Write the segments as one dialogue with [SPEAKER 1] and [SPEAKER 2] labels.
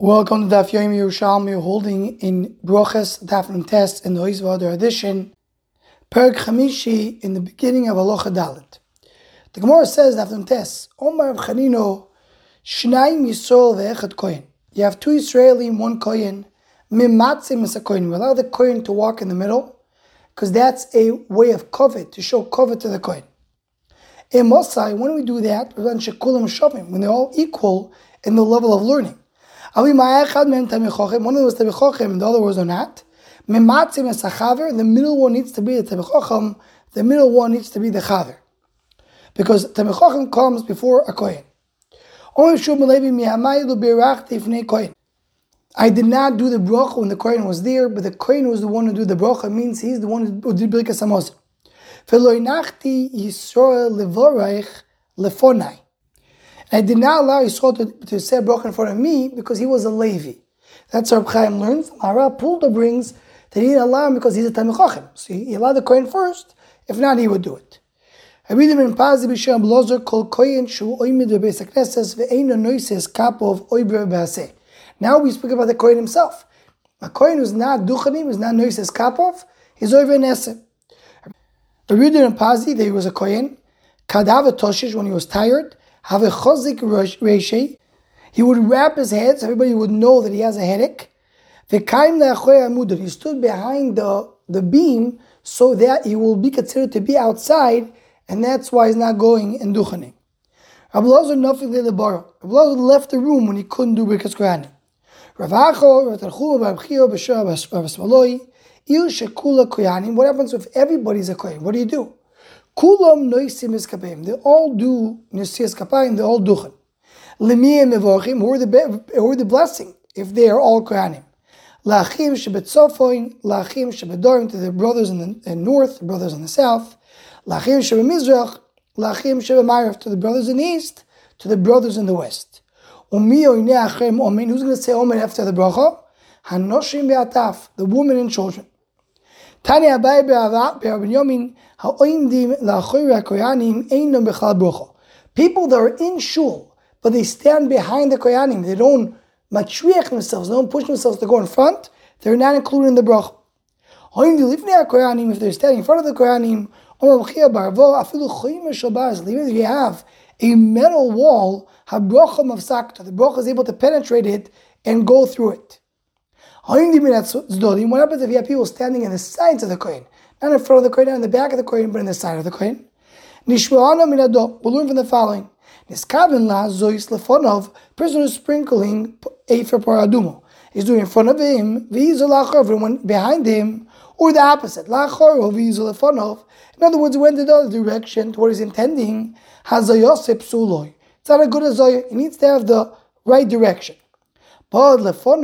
[SPEAKER 1] Welcome to Daf Yomi Yerushalmi, holding in Broches Daf Nun Tes in the Oizvader edition, Perek Chamishi in the beginning of Halacha Dalet. The Gemara says Daf Nun Tes, Omar Chanino, Shnayim Yisrael ve'echad Kohen. You have two Israeli and one Kohen. Mimatzim is a Kohen. We allow the Kohen to walk in the middle because that's a way of covet, to show covet to the Kohen. In Mosai, when we do that, when they're all equal in the level of learning. One of them was Tamei Chochem, the other was not. The middle one needs to be the Tamei Chochem, the middle one needs to be the Chaver. Because Tamei Chochem comes before a Kohen. I did not do the bracha when the Kohen was there, but the Kohen was the one who did the bracha, means he's the one who did Birkas Hamazon. I did not allow Yisrael to say bracha in front of me because he was a Levi. That's how Reb Chaim learns. Maharal Pulta brings that he didn't allow him because he's a Tamei Chochem. So he allowed the Kohen first. If not, he would do it. I read him in Pazi B'Shem Blozer Kol Kohen Shu Oimid Bebeis HaKnesses Ve'eino Noises Kapov Oiber B'Aseh. Now we speak about the Kohen himself. A Kohen who's not Duchanim, who's not Noises Kapov, he's Oiber Neseh. I read him in Pazi that he was a Kohen. Kadav Toshish when he was tired. Have a chozik reishi. He would wrap his head so everybody would know that he has a headache. He stood behind the beam so that he will be considered to be outside, and that's why he's not going in duchanim. Rabbi Elazar left the room when he couldn't do Birkas Kohanim. What happens if everybody's a kohen? What do you do? Kulam noisim eskapim. They all do nesias kapayim. They all duchen. Lemiyim mevorchim. Who are the blessing if they are all kohanim? Lachim shebetzofoin, lachim shebedorim, to the brothers in the north, the brothers in the south. Lachim shebemizrach, lachim shebemarav, to the brothers in the east, to the brothers in the west. Umi oinei achem omen. Who's going to say omen after the bracha? Hanoshim be'ataf, the women and children. Tani Abai be'Rabbi Yomin ha'oimdim la'achori ha'koyanim einam b'chal bracha. People that are in shul, but they stand behind the koyanim, they don't matriach themselves, they don't push themselves to go in front, they're not included in the bracha. If they're standing in front of the koyanim, even if you have a metal wall, the bracha is able to penetrate it and go through it. What happens if you have people standing in the sides of the Kohen? Not in front of the Kohen, not in the back of the Kohen, but in the side of the Kohen. We'll learn from the following. Person who's sprinkling Efer Paradumo. He's doing in front of him, everyone behind him, or the opposite. In other words, he went in the other direction to what he's intending. It's not a good azayah. He needs to have the right direction. But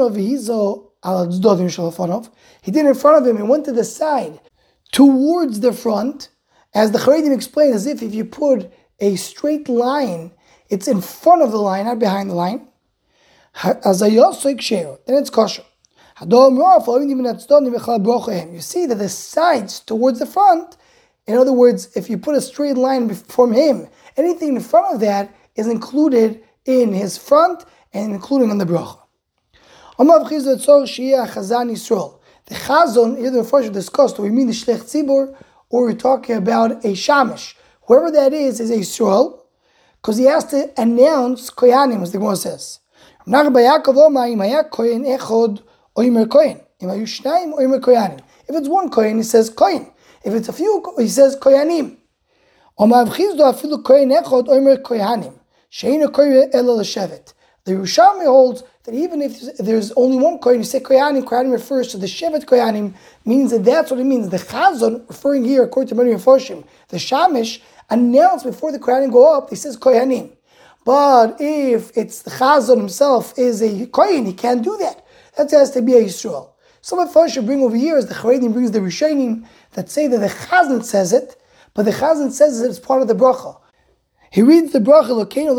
[SPEAKER 1] he did in front of him and went to the side, towards the front, as the Charedim explain, as if you put a straight line, it's in front of the line, not behind the line. Then it's kosher. You see that the sides towards the front, in other words, if you put a straight line from him, anything in front of that is included in his front and including on the bracha. The Chazon, either first discussed, or we mean the Shlech Tzibur, or we're talking about a Shamish. Whoever that is a Yisrael, because he has to announce Koyanim, as the Gemara says. If it's one Koyan, he says Koyan. If it's a few, he says Koyanim. The Yerushalmi holds that even if there's only one Kohen, you say Koyanim, Koyanim refers to the Shevet Koyanim, means that that's what it means. The Chazon, referring here, according to many Mefarshim, the Shamish, announced before the Koyanim go up, he says Koyanim. But if it's the Chazon himself is a Kohen, he can't do that. That has to be a Yisrael. Some Mefarshim bring over here, as the Charedim brings the Rishonim, that say that the Chazon says it, but the Chazon says it as part of the bracha. He reads the bracha,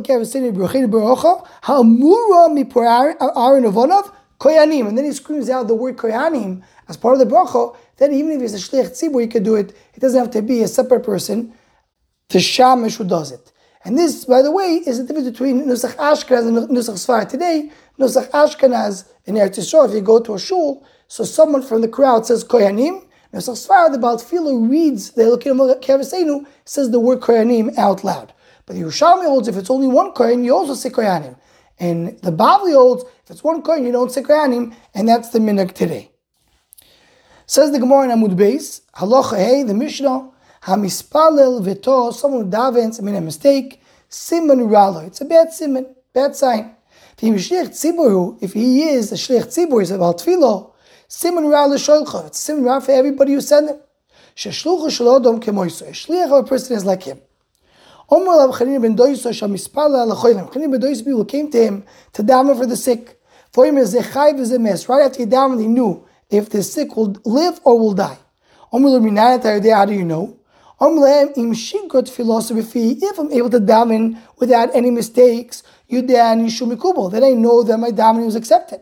[SPEAKER 1] Koyanim, and then he screams out the word Koyanim as part of the bracha. Then even if he's a Shlech Tzibur, he could do it. It doesn't have to be a separate person, the Shamish who does it. And this, by the way, is the difference between Nusach Ashkenaz and Nusach Sfarad today. Nusach Ashkenaz in Eretz Yisrael, if you go to a shul, so someone from the crowd says Koyanim. Nusach Sfarad, the Baal Tefillah reads the Elokeinu Kevaseinu, says the word Koyanim out loud. But the Yerushalmi holds if it's only one Koyan, you also say Koyanim. And the Bavli holds if it's one Koyan, you don't say Koyanim, and that's the minhag today. Says the Gemara in Amud Beis, Halacha Hey, the Mishnah, Hamispalel V'to, someone who davens, made a mistake, Siman Ralo. It's a bad siman, bad sign. If he is a Shliach Tzibur, he's about Tefillah, Siman Ralo Sholcha. It's Siman Ralo for everybody who send him. Sheshlucha Shalodom Kemoiso. A Shliach of a person is like him. Omer Lav Chanina ben Doiso Shamispalel Alachoyim. Chanina ben Doiso people came to him to daven for the sick. For him is Zechai v'Zemes. Right after he davened, he knew if the sick will live or will die. Omer Lav Minayat, how do you know? If I'm able to daven without any mistakes, then I know that my davening was accepted.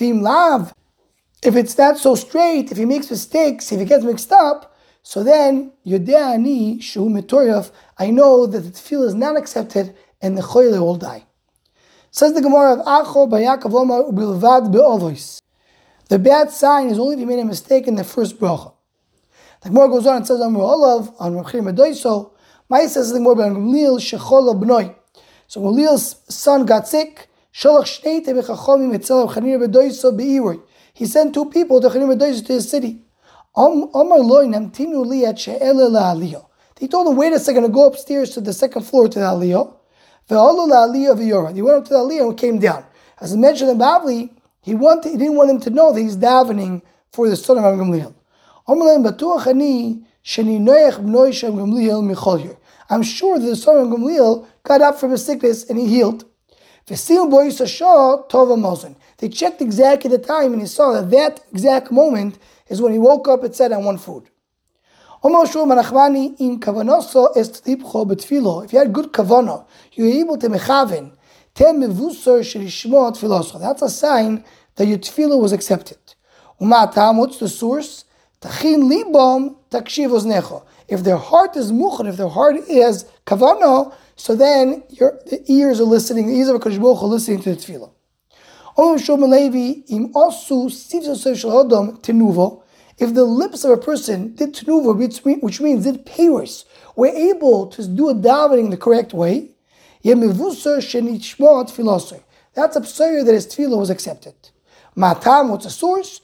[SPEAKER 1] If it's not so straight, if he makes mistakes, if he gets mixed up, so then I know that the tefillah is not accepted and the choyle will die. Says the Gemara of Acho Bayakav Lomar Ubilvad Be'ovois. The bad sign is only if you made a mistake in the first bracha. The Gemara goes on and says, Amru Olav, on Rav Chanina ben Doiso, Mai says something more about Gamliel Shechol Bnoi. So Gamliel's son got sick. Sholach Shnei Tevei Chachomim etzel Rav Chanina ben Doiso be'iroi. He sent two people to Chanina ben Doiso to his city. Amar Loi Namtinu li at she'ele la'aliyah. He told him, wait a second, to go upstairs to the second floor to the aliyah. Ve'olu la'aliyah v'yorad. He went up to the aliyah and came down. As I mentioned in Bavli, he didn't want him to know that he's davening for the son of Gamliel. I'm sure that the son of Gamliel got up from his sickness and he healed. They checked exactly the time and he saw that that exact moment is when he woke up and said, I want food. If you had good kavanah, you were able to mechaven. That's a sign that your tefillah was accepted. What's the source? If their heart is muchan, if their heart is kavanah, so then the ears are listening, the ears of HaKadosh Baruch Hu are listening to the tefillah. If the lips of a person did tenuva, which means did peiros, were able to do a davening the correct way, that's a psayir that his tefillah was accepted. Matam, what's the source?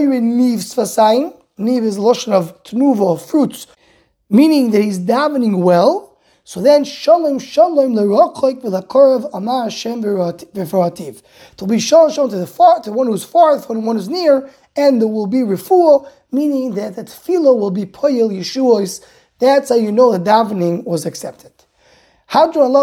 [SPEAKER 1] Niv is lashon of tenuva, of fruits, meaning that he's davening well. So then, shalom l'rochok v'lakorav amar Hashem v'farativ. To be shalom to the one who's far, to one who's near, and there will be refuah, meaning that the tefillah will be poyel yeshuos. That's how you know the davening was accepted. Starting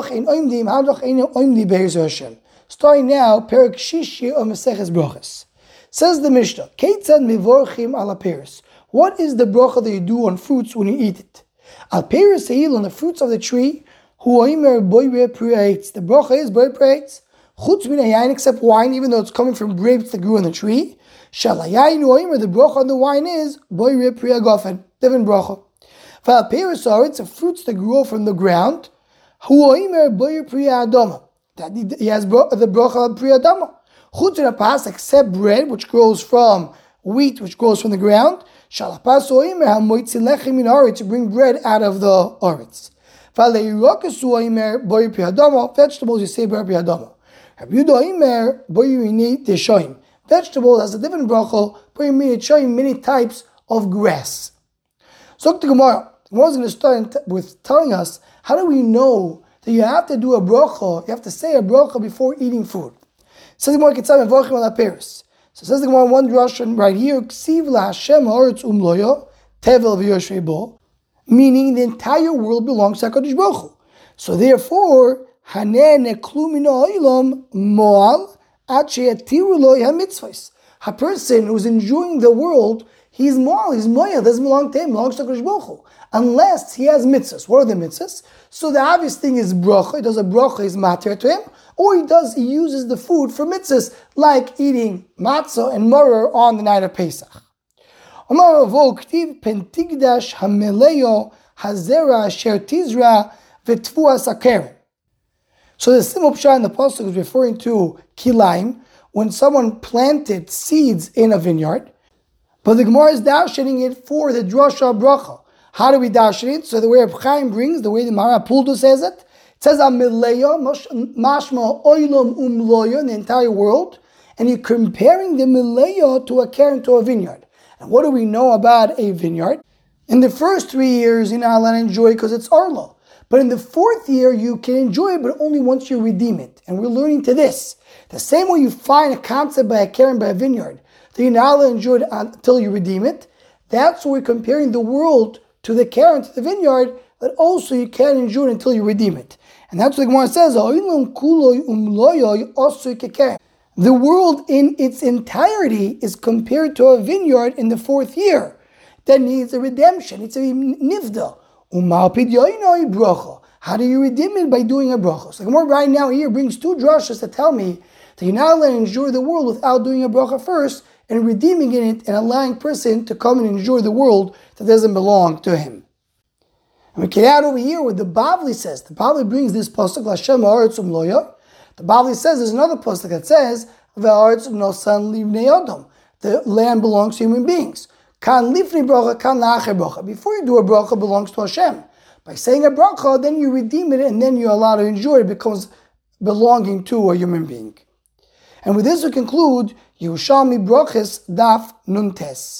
[SPEAKER 1] now, Perek Shishi of Maseches Brachos. Says the Mishnah, Keitzad mivorchim ala peris. What is the bracha that you do on fruits when you eat it? Al peris seil, on the fruits of the tree. Hu oimer boire priates. The bracha is boire priates. Chutz min hayayin, except wine, even though it's coming from grapes that grew on the tree. Shal hayayin oimer, the bracha on the wine is boire priagofen. Different bracha. Val peris are it's the fruits that grow from the ground. Hu oimer boire priadoma. That he has the bracha of priadoma. Chutz min hapas, except bread, which grows from wheat, which grows from the ground. Shalapas oimer hamoitzi lechem min haaretz, to bring bread out of the haaretz. V'aleirakas oimer boyer priadama, vegetables you say boyer priadama. Rabbi Yehuda oimer boyer inei deshoim. Vegetable has a different bracha, boyer inei deshoim, many types of grass. So the Gemara is going to start with telling us, how do we know that you have to do a bracha, you have to say a bracha before eating food? Says the Gemara, Kitzam mevorchim ala peris. So says the Gemara, one drashan right here, Ksiv laHashem haaretz umloyo, tevel v'yoshrei bo, meaning the entire world belongs to HaKadosh Baruch Hu. So therefore, haneh neklu min ha'olam moal ad sheyatiru lo hamitzvos. A person who's enjoying the world, he's moal, he's moal, doesn't belong to him, belongs to HaKadosh Baruch Hu, unless he has mitzvahs. What are the mitzvahs? So the obvious thing is bracha. He does a bracha, is matir to him, or he uses the food for mitzvahs, like eating matzah and maror on the night of Pesach. Omar Ravo ktiv pentigdash hameleyo hazera asher tizra v'tfuas akeren. So the simple pshat in the pasuk is referring to kilaim, when someone planted seeds in a vineyard, but the Gemara is dashing it for the drasha bracha. How do we dash it? So the way Reb Chaim brings, the way the Mara Puldo says it says amileya, mashma oilam umloya, in the entire world, and you're comparing the mileya to a keren, to a vineyard. And what do we know about a vineyard? In the first 3 years, you're not allowed to enjoy because it's arlo. But in the 4th year, you can enjoy it, but only once you redeem it. And we're learning to this. The same way you find a concept by a keren, by a vineyard, that you're not allowed to enjoy it until you redeem it, that's why we're comparing the world to the keren, to the vineyard, that also you can't enjoy it until you redeem it. And that's what the Gemara says, the world in its entirety is compared to a vineyard in the 4th year that needs a redemption. It's a nifda. How do you redeem it? By doing a bracha. So the Gemara right now here brings 2 drashas that tell me that you're not allowed to enjoy the world without doing a bracha first and redeeming it and allowing person to come and enjoy the world that doesn't belong to him. And we can add over here what the Bavli says. The Bavli brings this pasuk, Lashem ha'aretz umloya. The Bavli says there's another pasuk that says, V'ha'aretz nosan livnei adam. The land belongs to human beings. Kan lifnei bracha, kan la'acher bracha. Before you do a bracha, belongs to Hashem. By saying a bracha, then you redeem it and then you're allowed to enjoy it. It becomes belonging to a human being. And with this we conclude Yerushalmi Brachos Daf Nun Tes.